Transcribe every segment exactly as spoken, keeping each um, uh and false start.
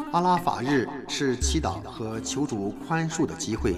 阿拉法日是祈祷和求主宽恕的机会。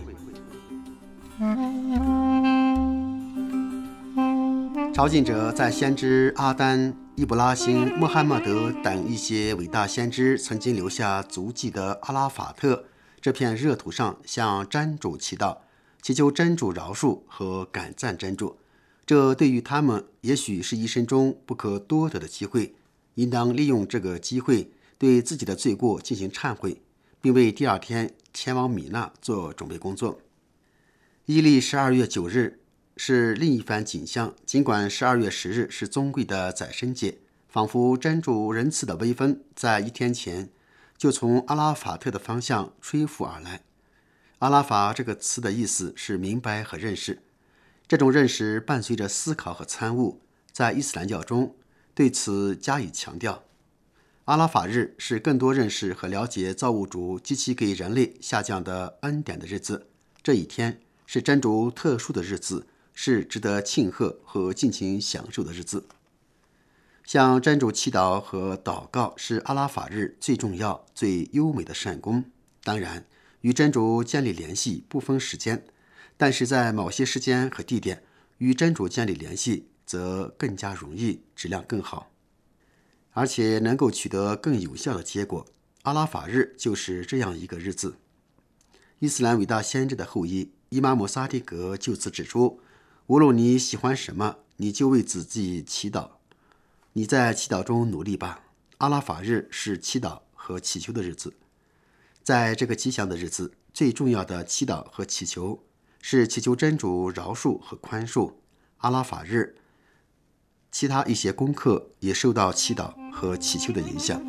朝觐者在先知阿丹、伊布拉辛、穆罕默德等一些伟大先知曾经留下足迹的阿拉法特这片热土上向真主祈祷，祈求真主饶恕和感赞真主。这对于他们也许是一生中不可多得的机会，应当利用这个机会对自己的罪过进行忏悔，并为第二天前往米纳做准备工作。伊历十二月九日是另一番景象，尽管十二月十日是尊贵的宰牲节，仿佛真主仁慈的微风在一天前就从阿拉法特的方向吹拂而来。阿拉法这个词的意思是明白和认识，这种认识伴随着思考和参悟，在伊斯兰教中对此加以强调。阿拉法日是更多认识和了解造物主及其给人类下降的恩典的日子，这一天是真主特殊的日子，是值得庆贺和尽情享受的日子。向真主祈祷和祷告是阿拉法日最重要、最优美的善功。当然，与真主建立联系不分时间，但是在某些时间和地点，与真主建立联系则更加容易，质量更好，而且能够取得更有效的结果。阿拉法日就是这样一个日子。伊斯兰伟大先知的后裔伊玛目萨迪格就此指出，无论你喜欢什么，你就为自己祈祷，你在祈祷中努力吧。阿拉法日是祈祷和祈求的日子，在这个吉祥的日子，最重要的祈祷和祈求是祈求真主饶恕和宽恕。阿拉法日其他一些功课也受到祈祷和祈求的影响。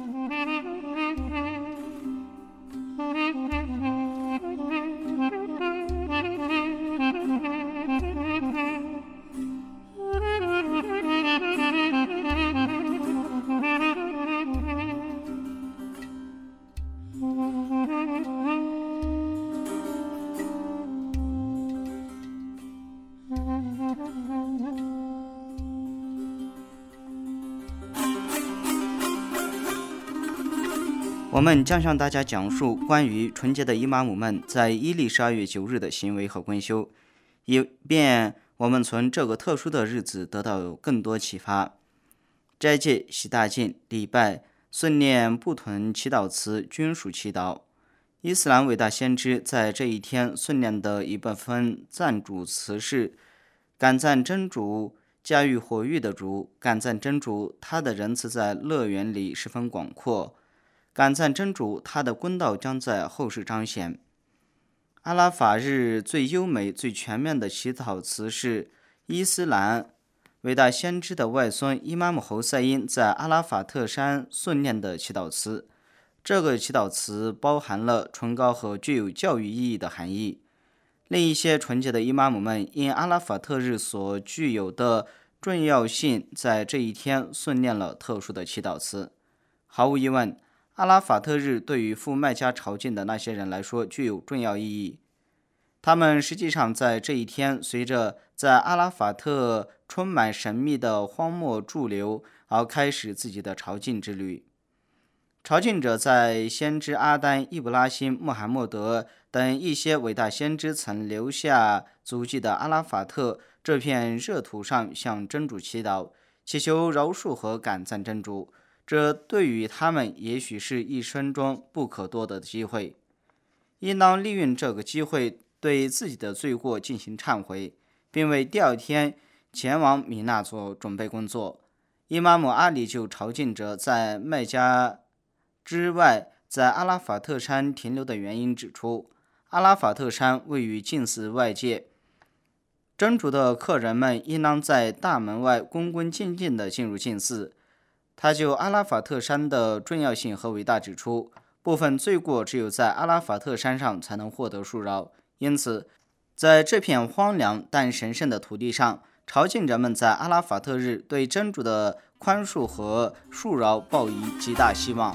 我们将向大家讲述关于纯洁的伊玛目们在伊历十二月九日的行为和功修，以便我们从这个特殊的日子得到更多启发。斋戒、洗大净、礼拜、诵念不同祈祷词均属祈祷。伊斯兰伟大先知在这一天诵念的一部分赞主词是：感赞真主驾驭火域的主，感赞真主他的仁慈在乐园里十分广阔，感赞真主他的公道将在后世彰显。阿拉法日最优美最全面的祈祷词是伊斯兰伟大先知的外孙伊玛目侯赛因在阿拉法特山诵念的祈祷词。这个祈祷词包含了崇高和具有教育意义的含义。另一些纯洁的伊玛目们因阿拉法特日所具有的重要性，在这一天诵念了特殊的祈祷词。毫无疑问，阿拉法特日对于赴麦加朝觐的那些人来说具有重要意义。他们实际上在这一天随着在阿拉法特充满神秘的荒漠驻留而开始自己的朝觐之旅。朝觐者在先知阿丹、伊布拉辛、穆罕默德等一些伟大先知曾留下足迹的阿拉法特这片热土上向真主祈祷，祈求饶恕和感赞真主。这对于他们也许是一生中不可多得的机会，应当利用这个机会对自己的罪过进行忏悔，并为第二天前往米纳做准备工作。伊玛目阿里就朝觐者在麦加之外在阿拉法特山停留的原因指出，阿拉法特山位于近寺外界，真主的客人们应当在大门外恭恭敬敬地进入近寺。他就阿拉法特山的重要性和伟大指出，部分罪过只有在阿拉法特山上才能获得恕饶，因此在这片荒凉但神圣的土地上，朝觐者们在阿拉法特日对真主的宽恕和恕饶抱以极大希望。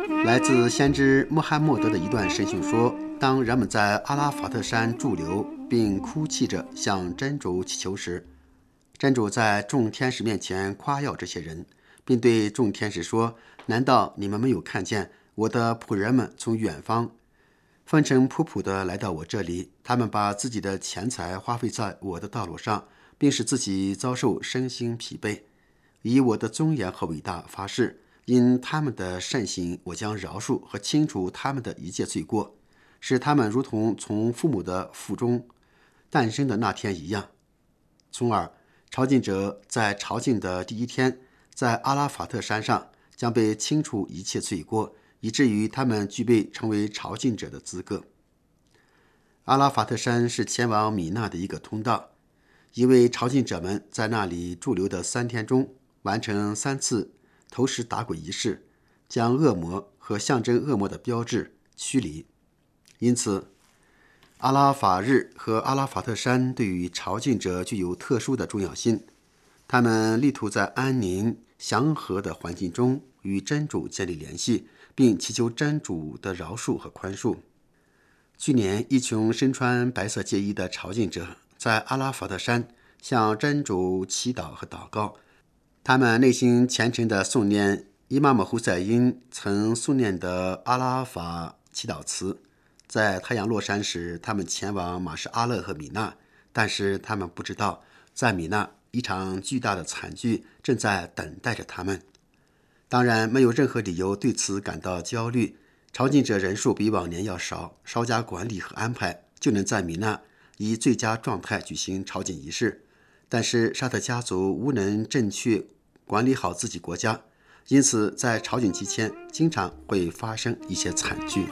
来自先知穆罕默德的一段神训说，当人们在阿拉法特山驻留并哭泣着向真主祈求时，真主在众天使面前夸耀这些人，并对众天使说，难道你们没有看见我的仆人们从远方风尘仆仆地来到我这里，他们把自己的钱财花费在我的道路上，并使自己遭受身心疲惫，以我的尊严和伟大发誓，因他们的善行，我将饶恕和清除他们的一切罪过，使他们如同从父母的腹中诞生的那天一样。从而朝觐者在朝觐的第一天，在阿拉法特山上将被清除一切罪过，以至于他们具备成为朝觐者的资格。阿拉法特山是前往米纳的一个通道，因为朝觐者们在那里驻留的三天中，完成三次投石打鬼仪式，将恶魔和象征恶魔的标志驱离。因此，阿拉法日和阿拉法特山对于朝觐者具有特殊的重要性，他们力图在安宁祥和的环境中与真主建立联系，并祈求真主的饶恕和宽恕。去年，一群身穿白色戒衣的朝觐者在阿拉法特山向真主祈祷和祷告，他们内心虔诚地诵念伊玛目胡赛因曾诵念的阿拉法祈祷词。在太阳落山时，他们前往马什阿勒和米纳，但是他们不知道，在米纳一场巨大的惨剧正在等待着他们。当然，没有任何理由对此感到焦虑。朝觐者人数比往年要少，稍加管理和安排，就能在米纳以最佳状态举行朝觐仪式。但是沙特家族无能正确管理好自己国家，因此在朝觐期间经常会发生一些惨剧。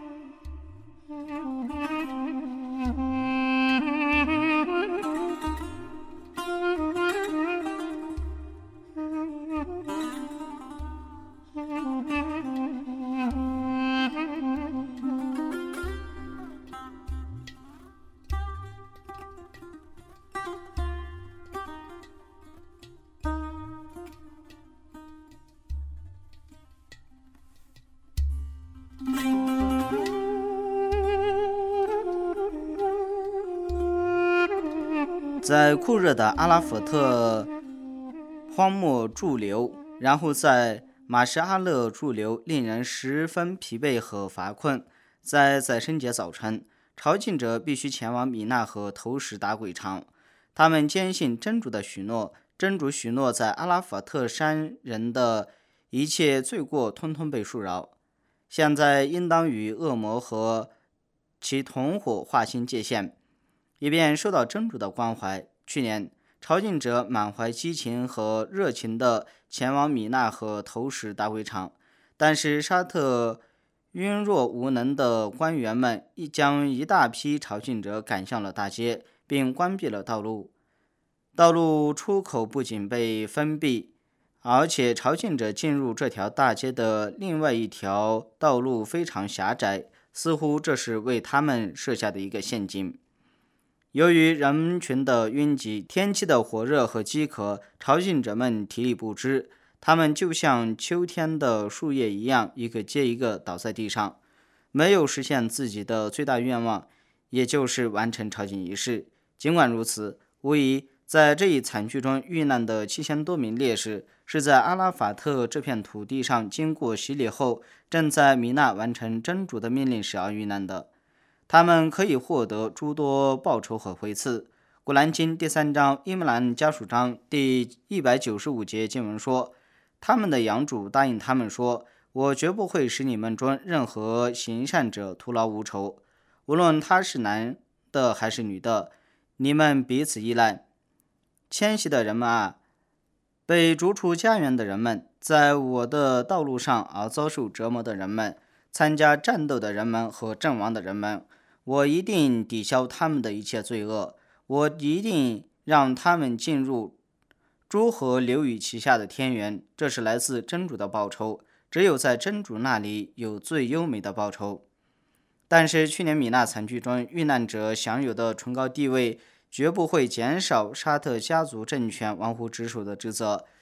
在酷热的阿拉法特荒漠驻留，然后在马什阿勒驻留，令人十分疲惫和乏困。在宰牲节早晨，朝觐者必须前往米纳和投石打鬼场。他们坚信真主的许诺，真主许诺在阿拉法特山人的一切罪过通通被恕饶。现在应当与恶魔和其同伙划清界限，以便受到真主的关怀。去年，朝觐者满怀激情和热情地前往米纳和投石打鬼场，但是沙特晕弱无能的官员们将一大批朝觐者赶向了大街，并关闭了道路。道路出口不仅被封闭，而且朝觐者进入这条大街的另外一条道路非常狭窄，似乎这是为他们设下的一个陷阱。由于人群的拥挤、天气的火热和饥渴，朝觐者们体力不支，他们就像秋天的树叶一样，一个接一个倒在地上，没有实现自己的最大愿望，也就是完成朝觐仪式。尽管如此，无疑在这一惨剧中遇难的七千多名烈士，是在阿拉法特这片土地上经过洗礼后，正在米纳完成真主的命令时而遇难的。他们可以获得诸多报酬和回赐。古兰经第三章伊姆兰家属章第一百九十五节经文说，他们的养主答应他们说，我绝不会使你们中任何行善者徒劳无酬，无论他是男的还是女的，你们彼此依赖。迁徙的人们啊，被逐出家园的人们，在我的道路上而遭受折磨的人们，参加战斗的人们和阵亡的人们，我一定抵消他们的一切罪恶，我一定让他们进入诸河流域旗下的天园，这是来自真主的报酬，只有在真主那里有最优美的报酬。但是去年米纳惨剧中遇难者享有的崇高地位绝不会减少沙特家族政权玩忽职守的职责。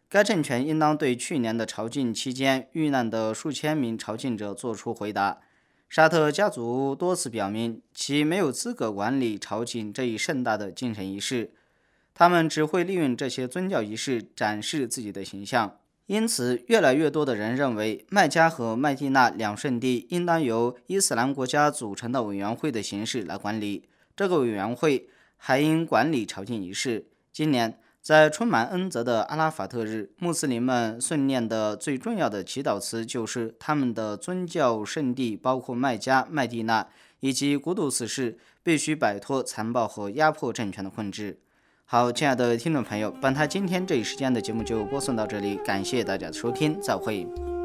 该政权应当对去年的朝觐期间遇难的数千名朝觐者作出回答。沙特家族多次表明，其没有资格管理朝觐这一盛大的精神仪式，他们只会利用这些宗教仪式展示自己的形象。因此，越来越多的人认为，麦加和麦地那两圣地应当由伊斯兰国家组成的委员会的形式来管理。这个委员会还应管理朝觐仪式。今年，在充满恩泽的阿拉法特日，穆斯林们诵念的最重要的祈祷词就是他们的宗教圣地，包括麦加、麦地那以及古杜斯市，必须摆脱残暴和压迫政权的控制。好，亲爱的听众朋友，本台今天这一时间的节目就播送到这里，感谢大家的收听，再会。